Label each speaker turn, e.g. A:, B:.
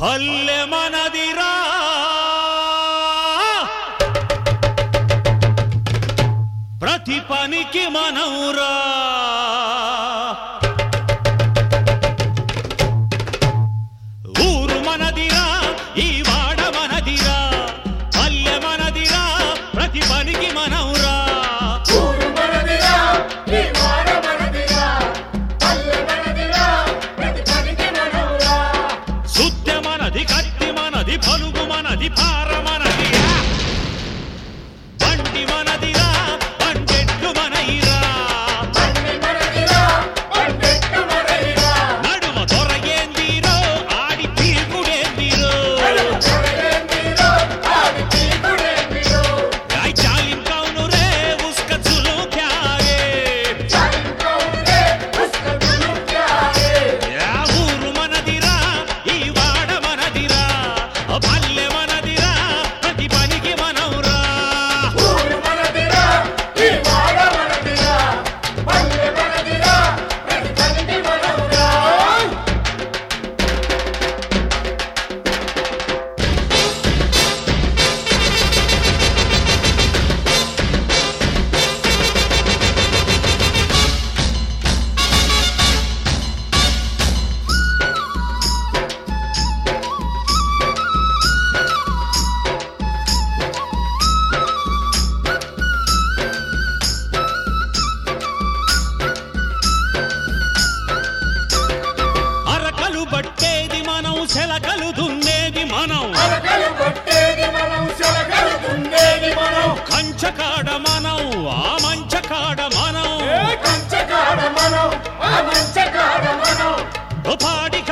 A: పల్లె మనదిరా ప్రతి పనికి మనవురా ఊరు మనదిరా ఈ వాడ మనదిరా పల్లె మనదిరా ప్రతి పనికి మనవురా
B: ఊరు మనదిరా ఈ వాడ మనదిరా పల్లె మనదిరా ప్రతి పనికి మనవురా
A: సుత్తె మనది కత్తి మనది పలుగు మనది పార మనది బండి మనదిరా బండెట్లు మనయిరా
B: బండి మనదిరా బండెట్టు మనదిరా
A: నడుమ దొరగేందిరో ఆడి తీర్పుడేందిరో
B: జరగేందిరో ఆడి తీర్పుడేందిరో
A: రాయ్ చాలిం కౌను రే ఉస్క జులు క్యారే
B: చాలింకౌందే ఉస్క దులు క్యారే
A: యా ఊరు మనదిరా ఈ వాడ మనదిరా పల్లె మనదిరా ప్రతి పనికి మనవురా
B: ఊరు మనదిరా ఈ వాడ మనదిరా పల్లె మనదిరా ప్రతి పనికి మనవురా
A: అరకలు బట్టేది మనం శలకలు దున్నేది మనం
B: అరకలు కొట్టేది మనం సెలకలు దున్నేది మనం
A: కంచకాడ మనం ఆ మంచకాడ మనం
B: కంచకాడ మనం ఆ మంచకాడ మనం
A: పాడి